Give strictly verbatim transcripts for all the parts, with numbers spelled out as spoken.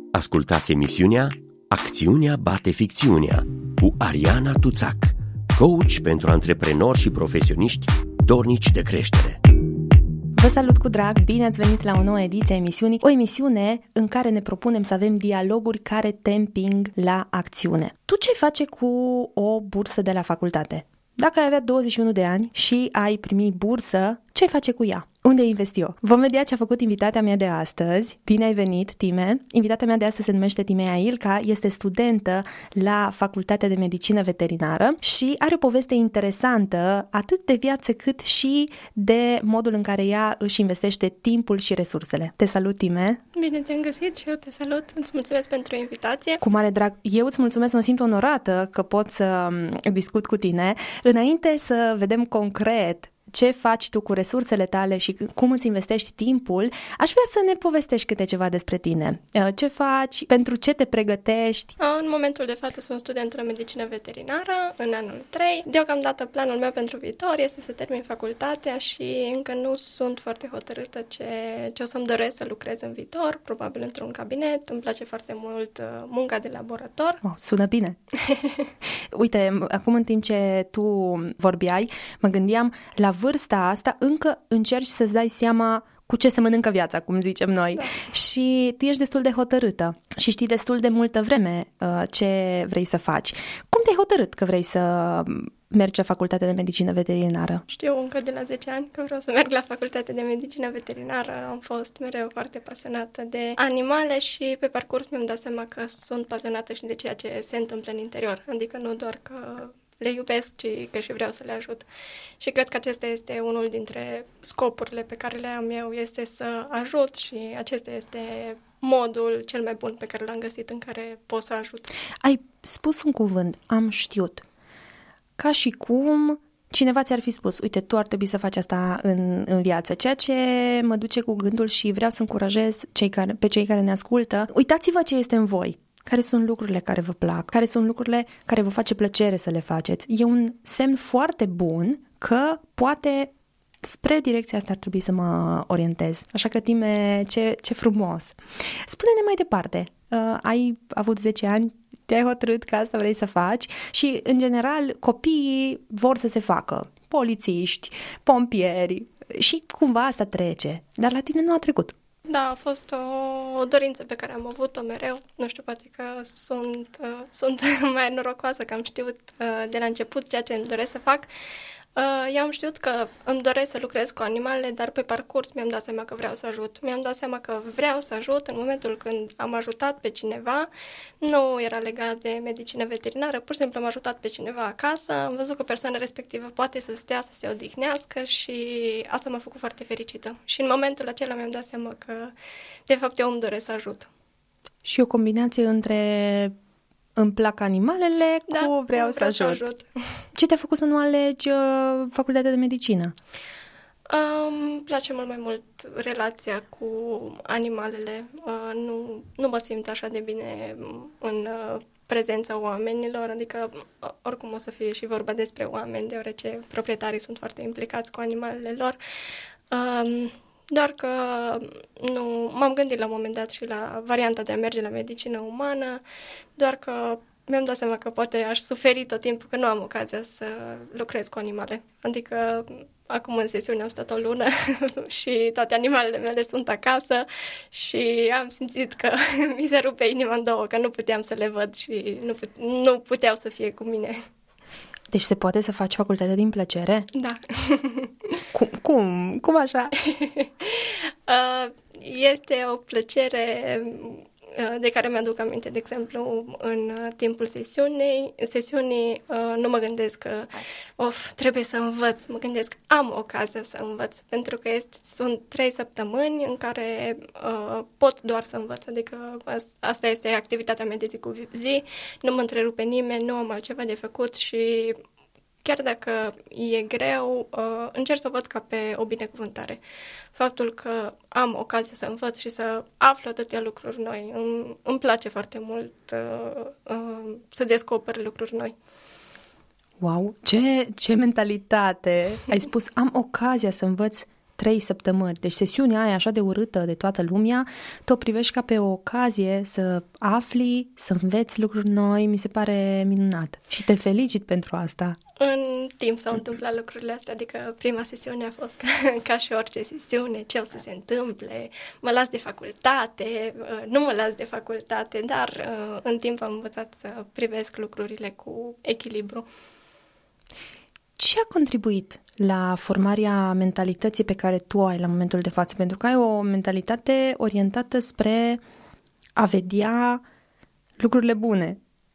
Ascultați emisiunea Acțiunea bate ficțiunea cu Ariana Tuțac, coach pentru antreprenori și profesioniști dornici de creștere. Vă salut cu drag, bine ați venit la o nouă ediție a emisiunii, o emisiune în care ne propunem să avem dialoguri care te împing la acțiune. Tu ce face cu o bursă de la facultate? Dacă ai avea douăzeci și unu de ani și ai primi bursă, ce ai face cu ea? Unde investi eu? Vom vedea ce a făcut invitata mea de astăzi. Bine ai venit, Time! Invitata mea de astăzi se numește Timea Ilca, este studentă la Facultatea de Medicină Veterinară și are o poveste interesantă atât de viață cât și de modul în care ea își investește timpul și resursele. Te salut, Time! Bine te-am găsit și eu te salut. Îți mulțumesc pentru invitație. Cu mare drag. Eu îți mulțumesc, mă simt onorată că pot să discut cu tine. Înainte să vedem concret ce faci tu cu resursele tale și cum îți investești timpul, aș vrea să ne povestești câte ceva despre tine. Ce faci? Pentru ce te pregătești? În momentul de față sunt student la medicină veterinară, în anul trei. Deocamdată planul meu pentru viitor este să termin facultatea și încă nu sunt foarte hotărâtă ce, ce o să-mi doresc să lucrez în viitor, probabil într-un cabinet. Îmi place foarte mult munca de laborator. Oh, sună bine! Uite, acum în timp ce tu vorbeai, mă gândeam la vârsta asta încă încerci să-ți dai seama cu ce se mănâncă viața, cum zicem noi. Da. Și tu ești destul de hotărâtă și știi destul de multă vreme uh, ce vrei să faci. Cum te-ai hotărât că vrei să mergi la Facultatea de Medicină Veterinară? Știu încă de la zece ani că vreau să merg la Facultatea de Medicină Veterinară. Am fost mereu foarte pasionată de animale și pe parcurs mi-am dat seama că sunt pasionată și de ceea ce se întâmplă în interior. Adică nu doar că le iubesc, ci că și vreau să le ajut. Și cred că acesta este unul dintre scopurile pe care le am eu, este să ajut și acesta este modul cel mai bun pe care l-am găsit în care pot să ajut. Ai spus un cuvânt, am știut. Ca și cum cineva ți-ar fi spus, uite, tu ar trebui să faci asta în, în viață, ceea ce mă duce cu gândul și vreau să încurajez cei care, pe cei care ne ascultă. Uitați-vă ce este în voi. Care sunt lucrurile care vă plac? Care sunt lucrurile care vă face plăcere să le faceți? E un semn foarte bun că poate spre direcția asta ar trebui să mă orientez. Așa că, Time, ce, ce frumos! Spune-ne mai departe. Uh, ai avut zece ani, te-ai hotărât că asta vrei să faci și, în general, copiii vor să se facă polițiști, pompieri și cumva asta trece. Dar la tine nu a trecut. Da, a fost o, o dorință pe care am avut-o mereu. Nu știu, poate că sunt, uh, sunt mai norocoasă că am știut uh, de la început ceea ce îmi doresc să fac. Uh, eu am știut că îmi doresc să lucrez cu animalele, dar pe parcurs mi-am dat seama că vreau să ajut. Mi-am dat seama că vreau să ajut în momentul când am ajutat pe cineva. Nu era legat de medicină veterinară, pur și simplu am ajutat pe cineva acasă. Am văzut că persoana respectivă poate să stea, să se odihnească și asta m-a făcut foarte fericită. Și în momentul acela mi-am dat seama că, de fapt, eu îmi doresc să ajut. Și o combinație între îmi plac animalele da, cu vreau, vreau să, ajut. să ajut. Ce te-a făcut să nu alegi uh, Facultatea de Medicină? Îmi um, place mult mai mult relația cu animalele. Uh, nu, nu mă simt așa de bine în uh, prezența oamenilor, adică uh, oricum o să fie și vorba despre oameni, deoarece proprietarii sunt foarte implicați cu animalele lor. Um, Doar că nu, m-am gândit la un moment dat și la varianta de a merge la medicină umană, doar că mi-am dat seama că poate aș suferi tot timpul că nu am ocazia să lucrez cu animale. Adică acum în sesiune am stat o lună și toate animalele mele sunt acasă și am simțit că mi se rupe inima în două, că nu puteam să le văd și nu, put- nu puteau să fie cu mine. Deci se poate să faci facultatea din plăcere? Da. Cum? Cum, cum așa? Este o plăcere de care mi-aduc aminte, de exemplu, în timpul sesiunii, sesiunii nu mă gândesc că of, trebuie să învăț, mă gândesc am ocazia să învăț, pentru că este, sunt trei săptămâni în care uh, pot doar să învăț, adică asta este activitatea mea de zi cu zi, nu mă întrerupe nimeni, nu am altceva de făcut și chiar dacă e greu, uh, încerc să văd ca pe o binecuvântare. Faptul că am ocazia să învăț și să aflu atâtea lucruri noi. Îmi, îmi place foarte mult uh, uh, să descoper lucruri noi. Wow, ce, ce mentalitate! Ai spus, am ocazia să învăț trei săptămâni. Deci sesiunea aia așa de urâtă de toată lumea, tu o privești ca pe o ocazie să afli, să înveți lucruri noi, mi se pare minunat. Și te felicit pentru asta. În timp s-au întâmplat lucrurile astea, adică prima sesiune a fost ca, ca și orice sesiune, ce o să se întâmple, mă las de facultate, nu mă las de facultate, dar în timp am învățat să privesc lucrurile cu echilibru. Ce a contribuit la formarea mentalității pe care tu o ai la momentul de față? Pentru că ai o mentalitate orientată spre a vedea lucrurile bune.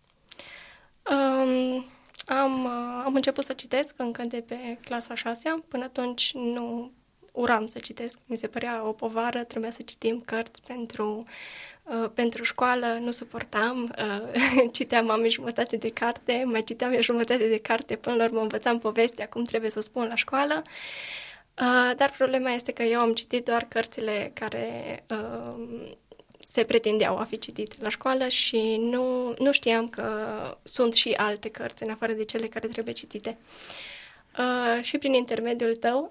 Um, am, am început să citesc încă de pe clasa a șasea. Până atunci nu uram să citesc. Mi se părea o povară, trebuia să citim cărți pentru... Uh, pentru școală, nu suportam, uh, citeam mame jumătate de carte, mai citeam eu jumătate de carte, până la urmă învățam povestea, cum trebuie să o spun la școală, uh, dar problema este că eu am citit doar cărțile care uh, se pretindeau a fi citite la școală și nu, nu știam că sunt și alte cărți în afară de cele care trebuie citite. Uh, și prin intermediul tău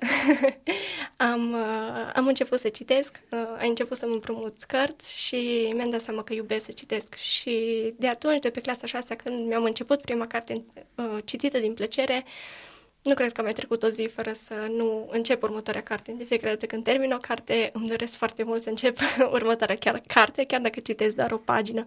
am, uh, am început să citesc, uh, ai început să-mi împrumuți cărți și mi-am dat seama că iubesc să citesc. Și de atunci, de pe clasa a șasea, când mi-am început prima carte uh, citită din plăcere, nu cred că a mai trecut o zi fără să nu încep următoarea carte. De fiecare dată când termin o carte, îmi doresc foarte mult să încep următoarea chiar carte, chiar dacă citesc doar o pagină.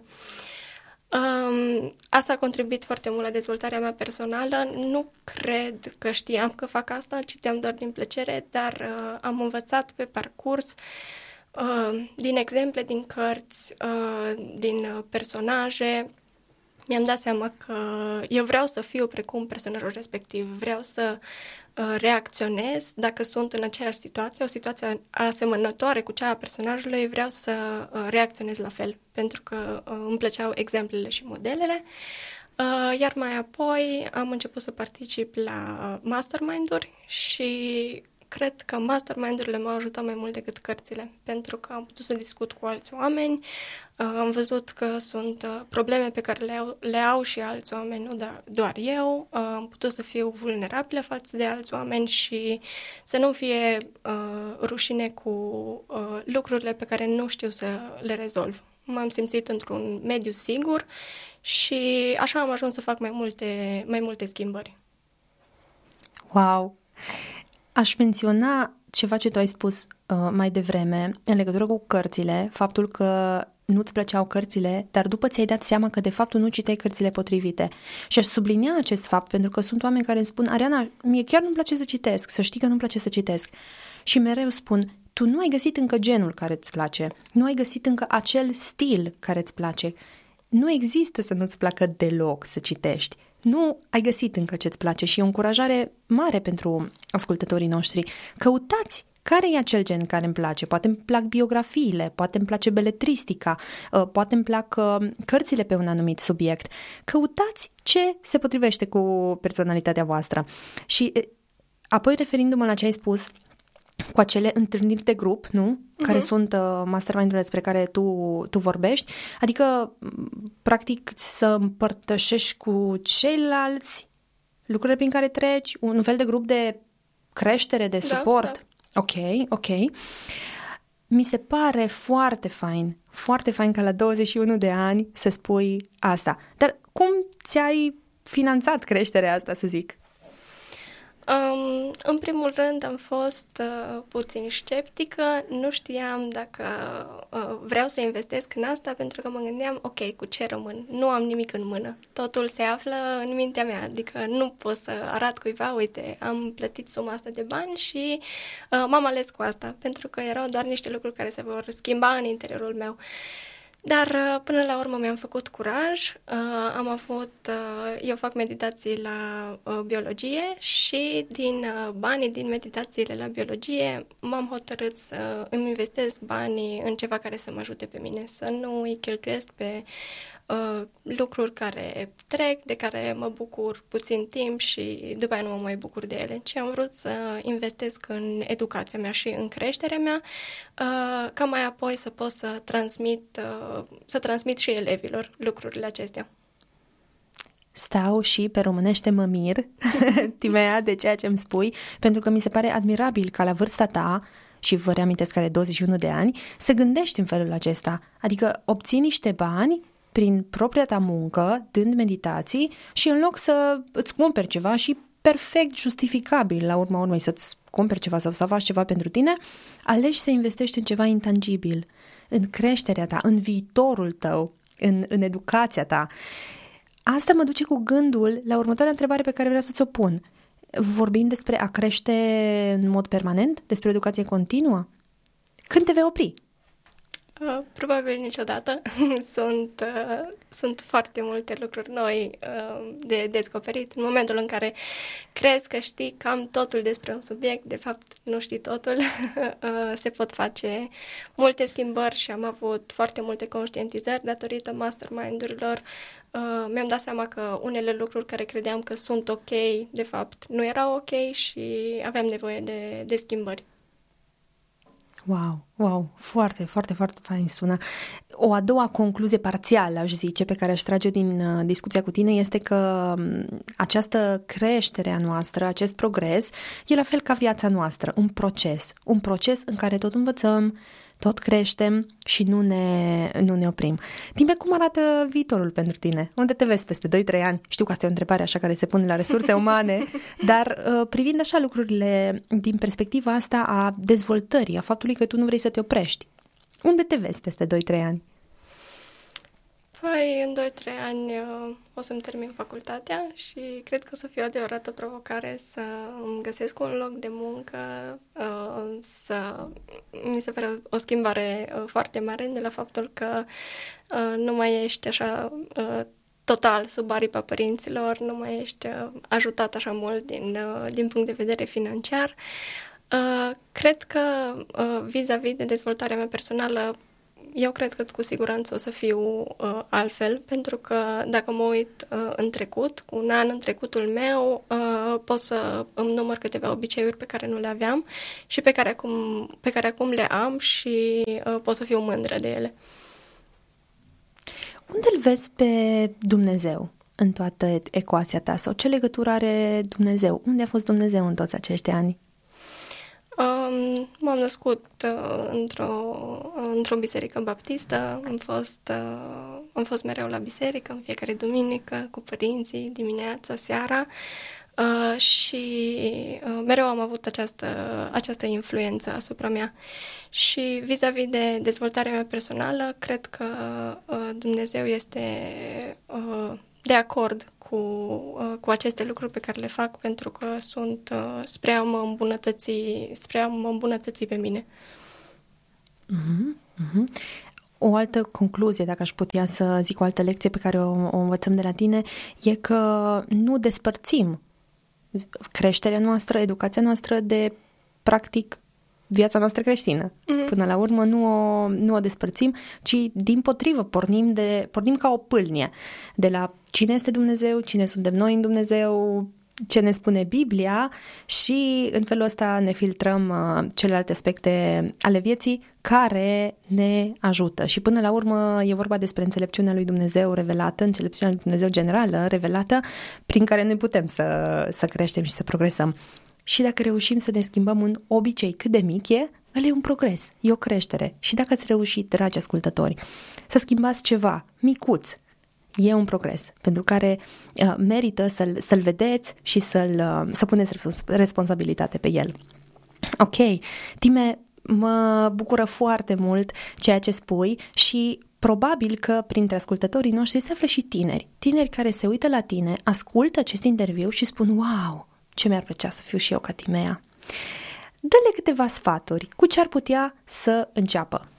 Um, asta a contribuit foarte mult la dezvoltarea mea personală. Nu cred că știam că fac asta, citeam doar din plăcere, dar uh, am învățat pe parcurs uh, din exemple, din cărți, uh, din personaje. Mi-am dat seama că eu vreau să fiu precum personajul respectiv, vreau să uh, reacționez dacă sunt în aceeași situație, o situație asemănătoare cu cea a personajului, vreau să uh, reacționez la fel, pentru că uh, îmi plăceau exemplele și modelele. Uh, iar mai apoi am început să particip la mastermind-uri și cred că mastermind-urile m-au ajutat mai mult decât cărțile, pentru că am putut să discut cu alți oameni, am văzut că sunt probleme pe care le au, le au și alți oameni, nu doar eu, am putut să fiu vulnerabilă față de alți oameni și să nu fie uh, rușine cu uh, lucrurile pe care nu știu să le rezolv. M-am simțit într-un mediu sigur și așa am ajuns să fac mai multe, mai multe schimbări. Wow! Aș menționa ceva ce tu ai spus uh, mai devreme în legătură cu cărțile, faptul că nu-ți plăceau cărțile, dar după ți-ai dat seama că de fapt tu nu citeai cărțile potrivite. Și aș sublinia acest fapt, pentru că sunt oameni care îmi spun: Ariana, mie chiar nu-mi place să citesc, să știi că nu-mi place să citesc. Și mereu spun: tu nu ai găsit încă genul care îți place, nu ai găsit încă acel stil care îți place. Nu există să nu-ți placă deloc să citești. Nu ai găsit încă ce-ți place și e o încurajare mare pentru ascultătorii noștri. Căutați care e acel gen care îmi place. Poate îmi plac biografiile, poate îmi place beletristica, poate îmi plac cărțile pe un anumit subiect. Căutați ce se potrivește cu personalitatea voastră. Și apoi, referindu-mă la ce ai spus cu acele întâlniri de grup, nu? Uh-huh. Care sunt uh, mastermind-urile despre care tu, tu vorbești. Adică, practic, să împărtășești cu ceilalți lucrurile prin care treci, un fel de grup de creștere, de suport. Da, da. Ok, ok. Mi se pare foarte fain, foarte fain ca la douăzeci și unu de ani să spui asta. Dar cum ți-ai finanțat creșterea asta, să zic? Um, în primul rând am fost uh, puțin sceptică, nu știam dacă uh, vreau să investesc în asta, pentru că mă gândeam, ok, cu ce rămân? Nu am nimic în mână, totul se află în mintea mea, adică nu pot să arăt cuiva, uite, am plătit suma asta de bani și uh, m-am ales cu asta, pentru că erau doar niște lucruri care se vor schimba în interiorul meu. Dar până la urmă mi-am făcut curaj, am avut, eu fac meditații la biologie și din banii din meditațiile la biologie m-am hotărât să îmi investesc banii în ceva care să mă ajute pe mine, să nu îi cheltuiesc pe uh, lucruri care trec, de care mă bucur puțin timp și după aia nu mă mai bucur de ele, ci am vrut să investesc în educația mea și în creșterea mea, uh, ca mai apoi să pot să transmit, uh, să transmit și elevilor lucrurile acestea. stau și pe românește mă mir, Timea, de ceea ce îmi spui, pentru că mi se pare admirabil ca la vârsta ta, și vă reamintesc că are douăzeci și unu de ani, să gândești în felul acesta. Adică obții niște bani prin propria ta muncă, dând meditații și în loc să îți cumperi ceva și perfect justificabil la urma urmei să-ți cumperi ceva sau să faci ceva pentru tine, alegi să investești în ceva intangibil, în creșterea ta, în viitorul tău, în, în educația ta. Asta mă duce cu gândul la următoarea întrebare pe care vreau să ți-o pun. Vorbim despre a crește în mod permanent? Despre educație continuă? Când te vei opri? Uh, probabil niciodată. sunt, uh, sunt foarte multe lucruri noi uh, de descoperit. În momentul în care crezi că știi cam totul despre un subiect, de fapt nu știi totul, uh, se pot face multe schimbări și am avut foarte multe conștientizări datorită mastermind-urilor. Uh, mi-am dat seama că unele lucruri care credeam că sunt ok, de fapt nu erau ok și aveam nevoie de, de schimbări. Wow, wow, foarte, foarte, foarte fain sună. O a doua concluzie parțială, aș zice, pe care aș trage din uh, discuția cu tine este că um, această creștere a noastră, acest progres, e la fel ca viața noastră, un proces, un proces în care tot învățăm, tot creștem și nu ne, nu ne oprim. Timpe, cum arată viitorul pentru tine? Unde te vezi peste doi trei ani? Știu că asta e o întrebare așa care se pune la resurse umane, dar uh, privind așa lucrurile din perspectiva asta a dezvoltării, a faptului că tu nu vrei să te oprești, unde te vezi peste doi trei ani? Păi, în doi trei ani uh, o să-mi termin facultatea și cred că o să fie o adevărată provocare să îmi găsesc un loc de muncă, uh, să mi se pare o, o schimbare uh, foarte mare de la faptul că uh, nu mai ești așa uh, total sub aripa părinților, nu mai ești uh, ajutat așa mult din, uh, din punct de vedere financiar. Uh, cred că uh, vis-a-vis de dezvoltarea mea personală, eu cred că cu siguranță o să fiu uh, altfel, pentru că dacă mă uit uh, în trecut, cu un an în trecutul meu, uh, pot să îmi număr câteva obiceiuri pe care nu le aveam și pe care acum, pe care acum le am și uh, pot să fiu mândră de ele. Unde îl vezi pe Dumnezeu în toată ecuația ta? Sau ce legătură are Dumnezeu? Unde a fost Dumnezeu în toți acești ani? Um, m-am născut uh, într-o, într-o biserică baptistă, am fost, uh, am fost mereu la biserică în fiecare duminică cu părinții, dimineața, seara uh, și uh, mereu am avut această, această influență asupra mea. Și vis-a-vis de dezvoltarea mea personală, cred că uh, Dumnezeu este uh, de acord cu, uh, cu aceste lucruri pe care le fac, pentru că sunt uh, spre a mă îmbunătăți, spre a mă îmbunătăți pe mine. Uh-huh, uh-huh. O altă concluzie, dacă aș putea să zic o altă lecție pe care o, o învățăm de la tine, e că nu despărțim creșterea noastră, educația noastră de, practic, viața noastră creștină. Mm-hmm. Până la urmă nu o, nu o despărțim, ci dimpotrivă pornim, de, pornim ca o pâlnie de la cine este Dumnezeu, cine suntem noi în Dumnezeu, ce ne spune Biblia și în felul ăsta ne filtrăm uh, celelalte aspecte ale vieții care ne ajută. Și până la urmă e vorba despre înțelepciunea lui Dumnezeu revelată, înțelepciunea lui Dumnezeu generală revelată, prin care noi putem să, să creștem și să progresăm. Și dacă reușim să ne schimbăm un obicei cât de mic e, ăla e un progres, e o creștere. Și dacă ați reușit, dragi ascultători, să schimbați ceva micuț, e un progres, pentru care uh, merită să-l, să-l vedeți și să-l, uh, să puneți responsabilitate pe el. Ok, Time, mă bucură foarte mult ceea ce spui și probabil că printre ascultătorii noștri se află și tineri. Tineri care se uită la tine, ascultă acest interviu și spun, wow, ce mi-ar plăcea să fiu și eu ca Timea. Dă-le câteva sfaturi. Cu ce ar putea să înceapă?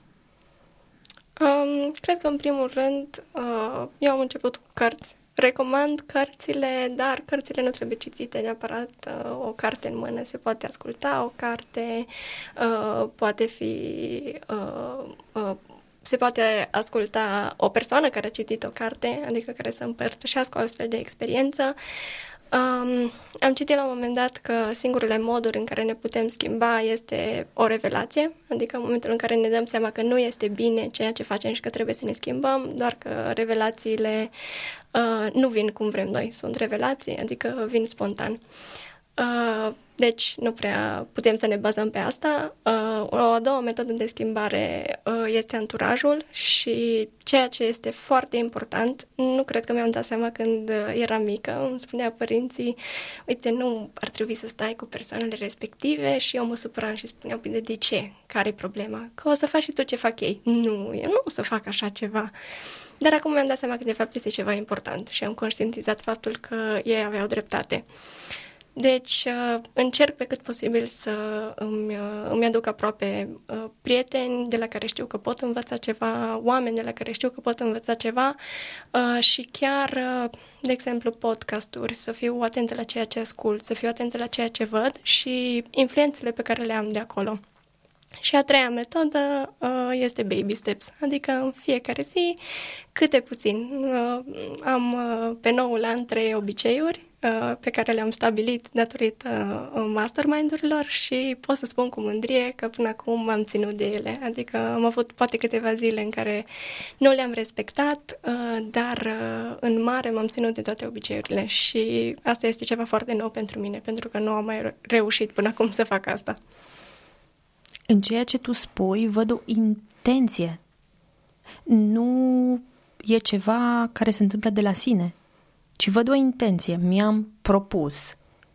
Um, cred că, în primul rând, uh, eu am început cu cărți. Recomand cărțile, dar cărțile nu trebuie citite neapărat. Uh, o carte în mână se poate asculta, o carte uh, poate fi... Uh, uh, se poate asculta o persoană care a citit o carte, adică care să împărtășească o astfel de experiență. Um, am citit la un moment dat că singurele moduri în care ne putem schimba este o revelație, adică în momentul în care ne dăm seama că nu este bine ceea ce facem și că trebuie să ne schimbăm, doar că revelațiile uh, nu vin cum vrem noi, sunt revelații, adică vin spontan. Uh, deci nu prea putem să ne bazăm pe asta. Uh, o a doua metodă de schimbare uh, este anturajul și ceea ce este foarte important, nu cred că mi-am dat seama când eram mică, îmi spunea părinții, uite, nu ar trebui să stai cu persoanele respective și eu mă supăram și spuneam, de, de ce? Care-i problema? Că o să faci și tu ce fac ei. Nu, eu nu o să fac așa ceva. Dar acum mi-am dat seama că de fapt este ceva important și am conștientizat faptul că ei aveau dreptate. Deci încerc pe cât posibil să îmi, îmi aduc aproape prieteni de la care știu că pot învăța ceva, oameni de la care știu că pot învăța ceva și chiar, de exemplu, podcasturi, să fiu atentă la ceea ce ascult, să fiu atentă la ceea ce văd și influențele pe care le am de acolo. Și a treia metodă uh, este baby steps, adică în fiecare zi câte puțin. Uh, am uh, pe noul an trei obiceiuri uh, pe care le-am stabilit datorită uh, mastermind-urilor și pot să spun cu mândrie că până acum m-am ținut de ele. Adică am avut poate câteva zile în care nu le-am respectat, uh, dar uh, în mare m-am ținut de toate obiceiurile și asta este ceva foarte nou pentru mine, pentru că nu am mai reușit până acum să fac asta. În ceea ce tu spui, văd o intenție. Nu e ceva care se întâmplă de la sine, ci văd o intenție. Mi-am propus,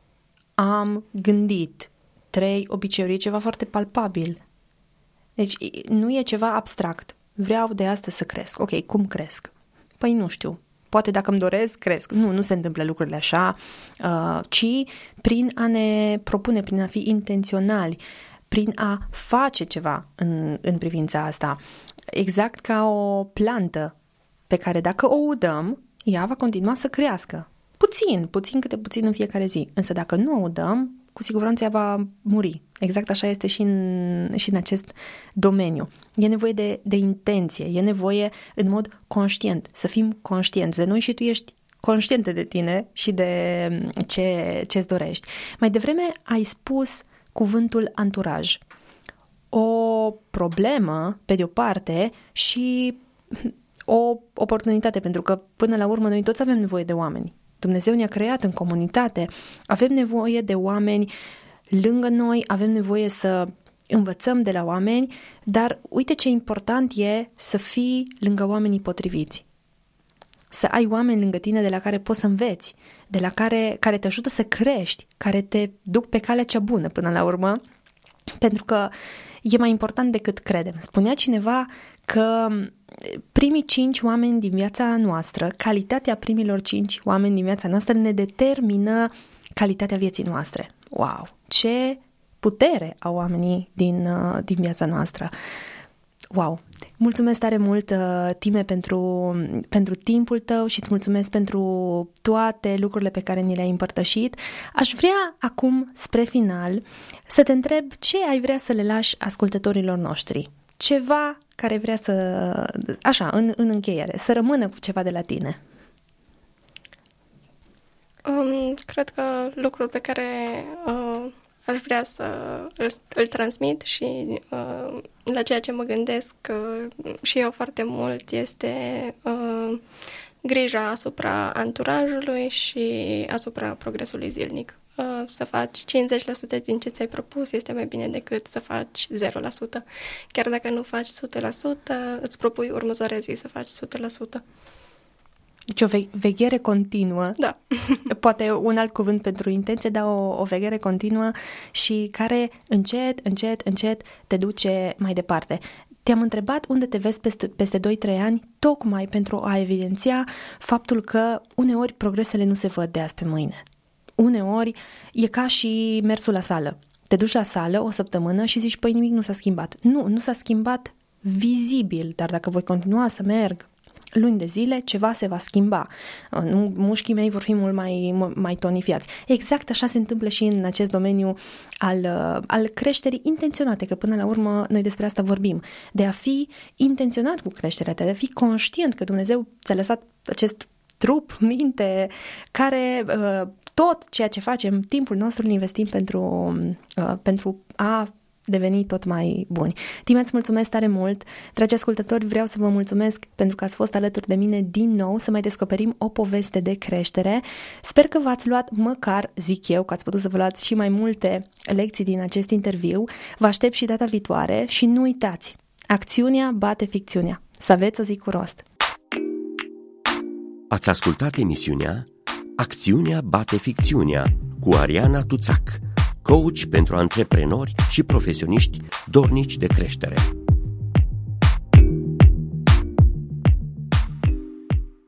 am gândit, trei obiceiuri, e ceva foarte palpabil. Deci nu e ceva abstract. Vreau de astăzi să cresc. Ok, cum cresc? Păi nu știu. Poate dacă îmi doresc, cresc. Nu, nu se întâmplă lucrurile așa, uh, ci prin a ne propune, prin a fi intenționali, prin a face ceva în, în privința asta. Exact ca o plantă pe care dacă o udăm, ea va continua să crească. Puțin, puțin câte puțin în fiecare zi. Însă dacă nu o udăm, cu siguranță ea va muri. Exact așa este și în, și în acest domeniu. E nevoie de, de intenție, e nevoie în mod conștient, să fim conștienți de noi și tu ești conștientă de tine și de ce, ce-ți dorești. Mai devreme ai spus cuvântul anturaj. O problemă, pe de o parte, și o oportunitate, pentru că până la urmă noi toți avem nevoie de oameni. Dumnezeu ne-a creat în comunitate, avem nevoie de oameni lângă noi, avem nevoie să învățăm de la oameni, dar uite ce important e să fii lângă oamenii potriviți. Să ai oameni lângă tine de la care poți să înveți, de la care, care te ajută să crești, care te duc pe calea cea bună până la urmă, pentru că e mai important decât credem. Spunea cineva că primii cinci oameni din viața noastră, calitatea primilor cinci oameni din viața noastră ne determină calitatea vieții noastre. Wow! Ce putere au oamenii din, din viața noastră! Wow! Mulțumesc tare mult, Time, pentru, pentru timpul tău și îți mulțumesc pentru toate lucrurile pe care ni le-ai împărtășit. Aș vrea acum, spre final, să te întreb ce ai vrea să le lași ascultătorilor noștri. Ceva care vrea să, așa, în, în încheiere, să rămână cu ceva de la tine. Um, cred că lucrul pe care uh, aș vrea să îl, îl transmit și uh, la ceea ce mă gândesc uh, și eu foarte mult este uh, grija asupra anturajului și asupra progresului zilnic. Uh, să faci cincizeci la sută din ce ți-ai propus este mai bine decât să faci zero la sută. Chiar dacă nu faci o sută la sută, îți propui următoarea zi să faci o sută la sută. Deci o ve- veghere continuă. Da. Poate un alt cuvânt pentru intenție, dar o, o veghere continuă și care încet, încet, încet te duce mai departe. Te-am întrebat unde te vezi peste, peste doi trei ani, tocmai pentru a evidenția faptul că uneori progresele nu se văd de azi pe mâine. Uneori e ca și mersul la sală. Te duci la sală o săptămână și zici, păi nimic nu s-a schimbat. Nu, nu s-a schimbat vizibil, dar dacă voi continua să merg luni de zile, ceva se va schimba. Mușchii mei vor fi mult mai, mai tonifiați. Exact așa se întâmplă și în acest domeniu al, al creșterii intenționate, că până la urmă noi despre asta vorbim. De a fi intenționat cu creșterea ta, de a fi conștient că Dumnezeu ți-a lăsat acest trup, minte, care uh, tot ceea ce facem, timpul nostru îl investim pentru, uh, pentru a deveni tot mai buni. Time, îți mulțumesc tare mult. Dragi ascultători, vreau să vă mulțumesc pentru că ați fost alături de mine din nou să mai descoperim o poveste de creștere. Sper că v-ați luat măcar, zic eu, că ați putut să vă luați și mai multe lecții din acest interviu. Vă aștept și data viitoare și nu uitați, acțiunea bate ficțiunea. Să aveți o zi cu rost! Ați ascultat emisiunea Acțiunea bate ficțiunea cu Ariana Tuțac, coach pentru antreprenori și profesioniști dornici de creștere.